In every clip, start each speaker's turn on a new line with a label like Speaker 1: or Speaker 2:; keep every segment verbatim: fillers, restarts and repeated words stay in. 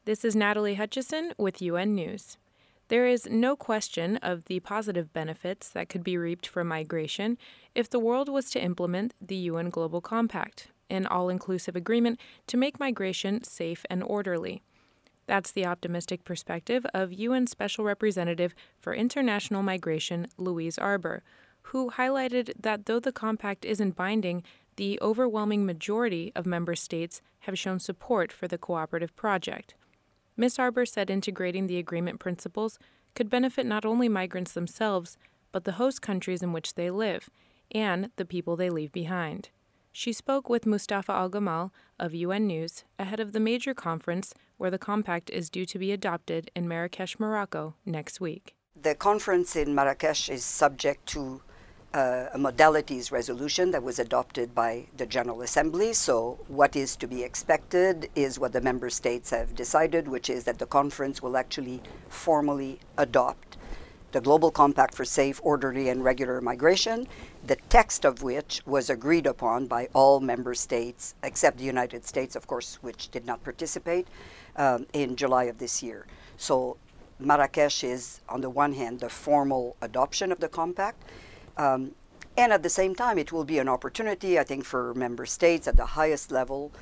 Speaker 1: This is Natalie Hutchison with U N News. There is no question of the positive benefits that could be reaped from migration if the world was to implement the U N Global Compact, an all-inclusive agreement to make migration safe and orderly. That's the optimistic perspective of U N Special Representative for International Migration, Louise Arbour, who highlighted that though the compact isn't binding, the overwhelming majority of member states have shown support for the cooperative project. Miz Arbour said integrating the agreement principles could benefit not only migrants themselves, but the host countries in which they live, and the people they leave behind. She spoke with Mustafa Al-Gamal of U N News ahead of the major conference where the compact is due to be adopted in Marrakesh, Morocco, next week.
Speaker 2: The conference in Marrakesh is subject to uh, a modalities resolution that was adopted by the General Assembly. So what is to be expected is what the member states have decided, which is that the conference will actually formally adopt the Global Compact for Safe, Orderly, and Regular Migration, the text of which was agreed upon by all member states, except the United States, of course, which did not participate, um, in July of this year. So Marrakesh is, on the one hand, the formal adoption of the compact, um, and at the same time, it will be an opportunity, I think, for member states at the highest level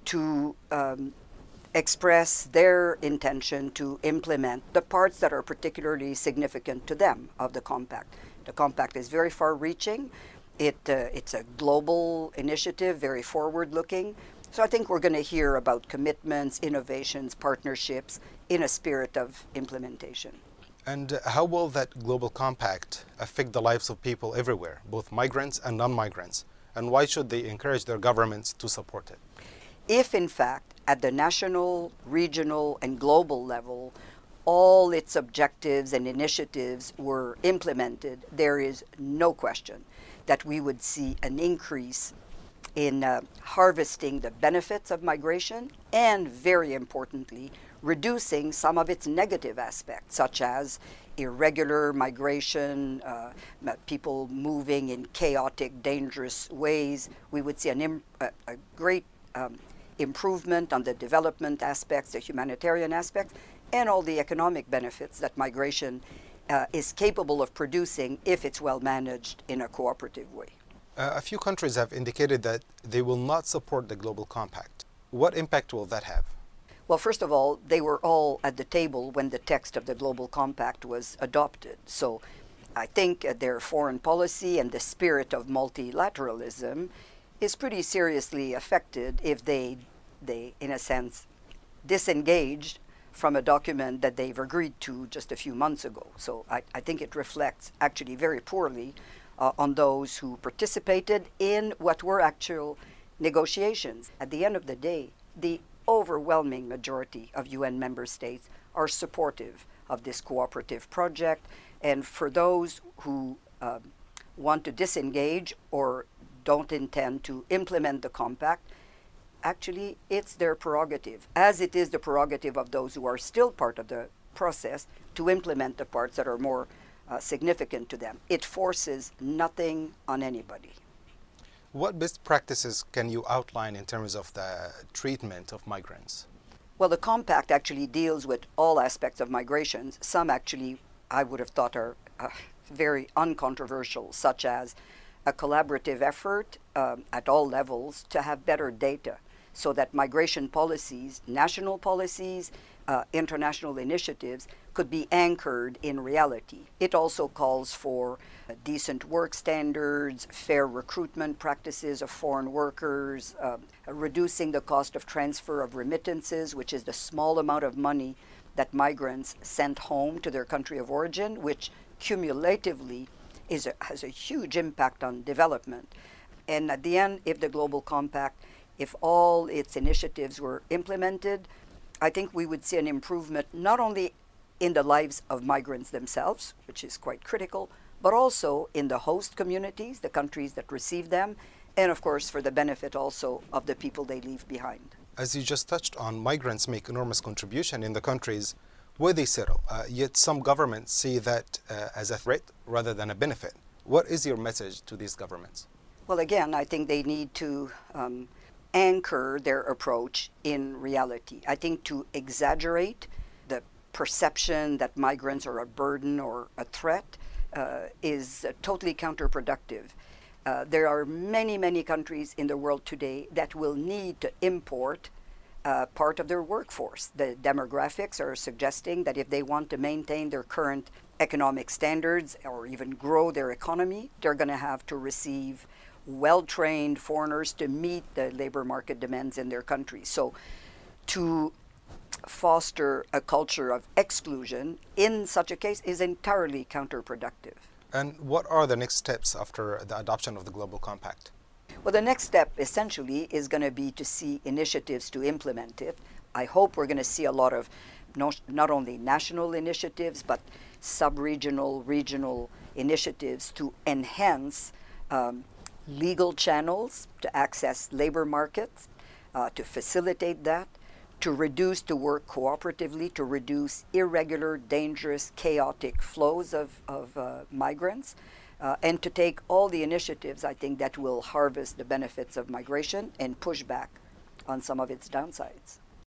Speaker 2: to um, express their intention to implement the parts that are particularly significant to them of the compact. The compact is very far-reaching. It, uh, it's a global initiative, very forward-looking. So I think we're going to hear about commitments, innovations, partnerships in a spirit of implementation.
Speaker 3: And how will that global compact affect the lives of people everywhere, both migrants and non-migrants? And why should they encourage their governments to support it?
Speaker 2: If, in fact, at the national, regional, and global level, all its objectives and initiatives were implemented, there is no question that we would see an increase in uh, harvesting the benefits of migration and, very importantly, reducing some of its negative aspects, such as irregular migration, uh, people moving in chaotic, dangerous ways. We would see an im- a, a great um, improvement on the development aspects, the humanitarian aspects, and all the economic benefits that migration uh, is capable of producing if it's well managed in a cooperative way.
Speaker 3: Uh, a few countries have indicated that they will not support the Global Compact. What impact will that have?
Speaker 2: Well, first of all, they were all at the table when the text of the Global Compact was adopted. So I think uh, their foreign policy and the spirit of multilateralism is pretty seriously affected if they, they in a sense, disengaged from a document that they've agreed to just a few months ago. So I, I think it reflects actually very poorly uh, on those who participated in what were actual negotiations. At the end of the day, the overwhelming majority of U N member states are supportive of this cooperative project. And for those who um, want to disengage or don't intend to implement the compact, actually it's their prerogative, as it is the prerogative of those who are still part of the process to implement the parts that are more uh, significant to them. It forces nothing on anybody.
Speaker 3: What best practices can you outline in terms of the treatment of migrants?
Speaker 2: Well, the compact actually deals with all aspects of migrations. Some actually, I would have thought, are uh, very uncontroversial, such as a collaborative effort um, at all levels to have better data so that migration policies, national policies, uh, international initiatives could be anchored in reality. It also calls for uh, decent work standards, fair recruitment practices of foreign workers, uh, reducing the cost of transfer of remittances, which is the small amount of money that migrants sent home to their country of origin, which cumulatively is a, has a huge impact on development. And at the end, if the Global Compact, if all its initiatives were implemented, I think we would see an improvement not only in the lives of migrants themselves, which is quite critical, but also in the host communities, the countries that receive them, and of course for the benefit also of the people they leave behind.
Speaker 3: As you just touched on, migrants make enormous contribution in the countries where they settle, uh, yet some governments see that uh, as a threat rather than a benefit. What is your message to these governments?
Speaker 2: Well, again, I think they need to um, anchor their approach in reality. I think to exaggerate the perception that migrants are a burden or a threat uh, is uh, totally counterproductive. Uh, there are many, many countries in the world today that will need to import uh, part of their workforce. The demographics are suggesting that if they want to maintain their current economic standards or even grow their economy, they're going to have to receive well-trained foreigners to meet the labor market demands in their country. So to foster a culture of exclusion in such a case is entirely counterproductive.
Speaker 3: And what are the next steps after the adoption of the Global Compact?
Speaker 2: Well, the next step essentially is going to be to see initiatives to implement it. I hope we're going to see a lot of no, not only national initiatives, but sub-regional, regional initiatives to enhance um, legal channels to access labor markets, uh, to facilitate that, to reduce, to work cooperatively, to reduce irregular, dangerous, chaotic flows of, of uh, migrants, uh, and to take all the initiatives, I think, that will harvest the benefits of migration and push back on some of its downsides.